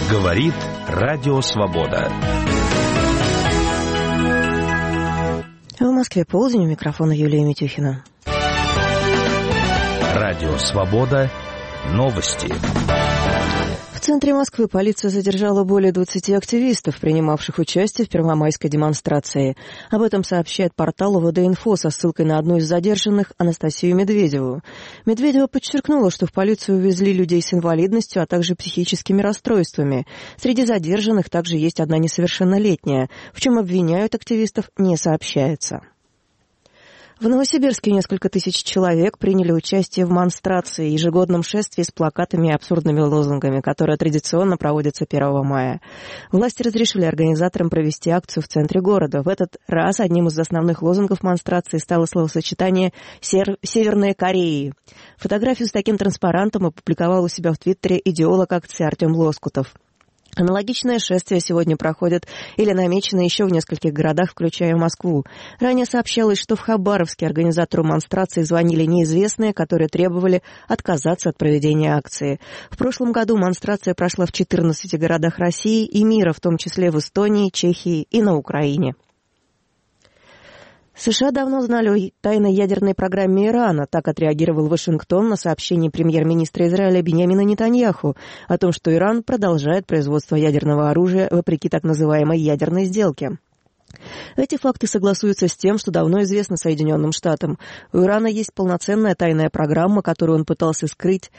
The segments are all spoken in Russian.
Говорит Радио Свобода. В Москве полдень, у микрофона Юлия Митюхина. Радио Свобода. Новости. В центре Москвы полиция задержала более 20 активистов, принимавших участие в первомайской демонстрации. Об этом сообщает портал УВД-Инфо со ссылкой на одну из задержанных, Анастасию Медведеву. Медведева подчеркнула, что в полицию увезли людей с инвалидностью, а также психическими расстройствами. Среди задержанных также есть одна несовершеннолетняя. В чем обвиняют активистов, не сообщается. В Новосибирске несколько тысяч человек приняли участие в монстрации, ежегодном шествии с плакатами и абсурдными лозунгами, которое традиционно проводится 1 мая. Власти разрешили организаторам провести акцию в центре города. В этот раз одним из основных лозунгов монстрации стало словосочетание «Северная Корея». Фотографию с таким транспарантом опубликовал у себя в Твиттере идеолог акции Артем Лоскутов. Аналогичное шествие сегодня проходит или намечено еще в нескольких городах, включая Москву. Ранее сообщалось, что в Хабаровске организатору монстрации звонили неизвестные, которые требовали отказаться от проведения акции. В прошлом году монстрация прошла в 14 городах России и мира, в том числе в Эстонии, Чехии и на Украине. США давно знали о тайной ядерной программе Ирана. Так отреагировал Вашингтон на сообщение премьер-министра Израиля Биньямина Нетаньяху о том, что Иран продолжает производство ядерного оружия вопреки так называемой ядерной сделке. Эти факты согласуются с тем, что давно известно Соединенным Штатам. У Ирана есть полноценная тайная программа, которую он пытался скрыть,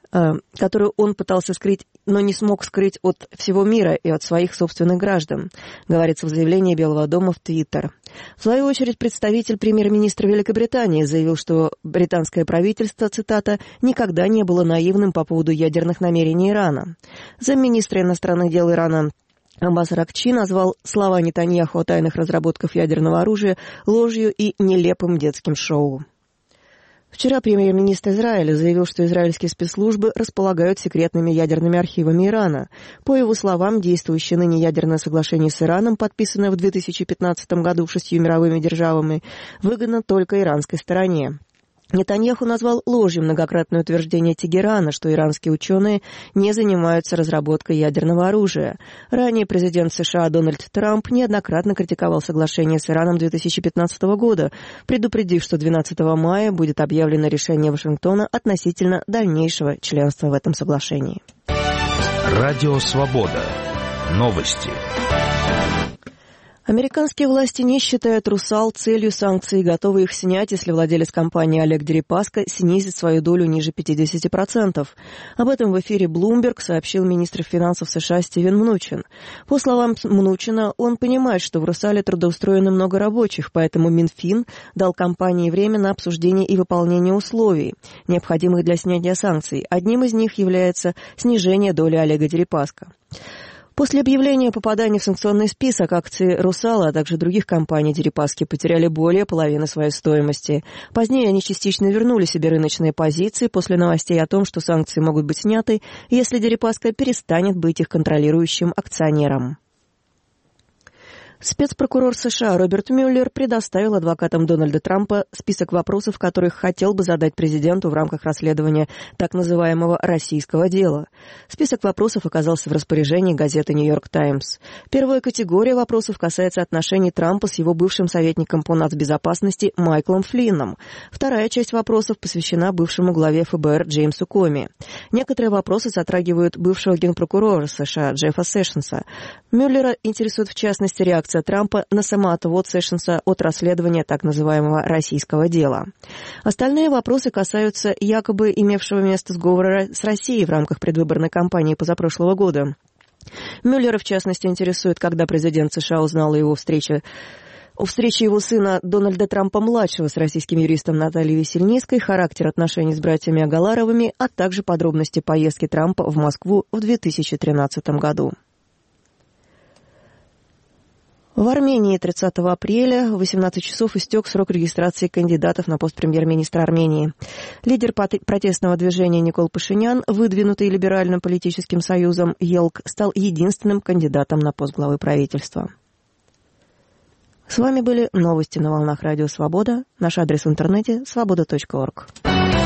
но не смог скрыть от всего мира и от своих собственных граждан, говорится в заявлении Белого дома в Твиттер. В свою очередь, представитель премьер-министра Великобритании заявил, что британское правительство, цитата, «никогда не было наивным по поводу ядерных намерений Ирана». Замминистра иностранных дел Ирана Аббас Аракчи назвал слова Нетаньяху о тайных разработках ядерного оружия ложью и нелепым детским шоу. Вчера премьер-министр Израиля заявил, что израильские спецслужбы располагают секретными ядерными архивами Ирана. По его словам, действующее ныне ядерное соглашение с Ираном, подписанное в 2015 году 6 мировыми державами, выгодно только иранской стороне. Нетаньяху назвал ложью многократное утверждение Тегерана, что иранские ученые не занимаются разработкой ядерного оружия. Ранее президент США Дональд Трамп неоднократно критиковал соглашение с Ираном 2015 года, предупредив, что 12 мая будет объявлено решение Вашингтона относительно дальнейшего членства в этом соглашении. Радио Свобода. Новости. Американские власти не считают «Русал» целью санкций и готовы их снять, если владелец компании Олег Дерипаска снизит свою долю ниже 50%. Об этом в эфире Bloomberg сообщил министр финансов США Стивен Мнучин. По словам Мнучина, он понимает, что в «Русале» трудоустроено много рабочих, поэтому Минфин дал компании время на обсуждение и выполнение условий, необходимых для снятия санкций. Одним из них является снижение доли Олега Дерипаска. После объявления о попадании в санкционный список акции «Русала», а также других компаний Дерипаски потеряли более половины своей стоимости. Позднее они частично вернули себе рыночные позиции после новостей о том, что санкции могут быть сняты, если Дерипаска перестанет быть их контролирующим акционером. Спецпрокурор США Роберт Мюллер предоставил адвокатам Дональда Трампа список вопросов, которых хотел бы задать президенту в рамках расследования так называемого «российского дела». Список вопросов оказался в распоряжении газеты «Нью-Йорк Таймс». Первая категория вопросов касается отношений Трампа с его бывшим советником по нацбезопасности Майклом Флинном. Вторая часть вопросов посвящена бывшему главе ФБР Джеймсу Коми. Некоторые вопросы затрагивают бывшего генпрокурора США Джеффа Сэшенса. Мюллера интересует в частности реакция Трампа на самоотвод Сэшенса от расследования так называемого «российского дела». Остальные вопросы касаются якобы имевшего место сговора с Россией в рамках предвыборной кампании позапрошлого года. Мюллера, в частности, интересует, когда президент США узнал о встрече его сына Дональда Трампа-младшего с российским юристом Натальей Весельницкой, характер отношений с братьями Агаларовыми, а также подробности поездки Трампа в Москву в 2013 году. В Армении 30 апреля в 18 часов истек срок регистрации кандидатов на пост премьер-министра Армении. Лидер протестного движения Никол Пашинян, выдвинутый Либеральным политическим союзом ЕЛК, стал единственным кандидатом на пост главы правительства. С вами были новости на волнах Радио Свобода. Наш адрес в интернете – свобода.орг.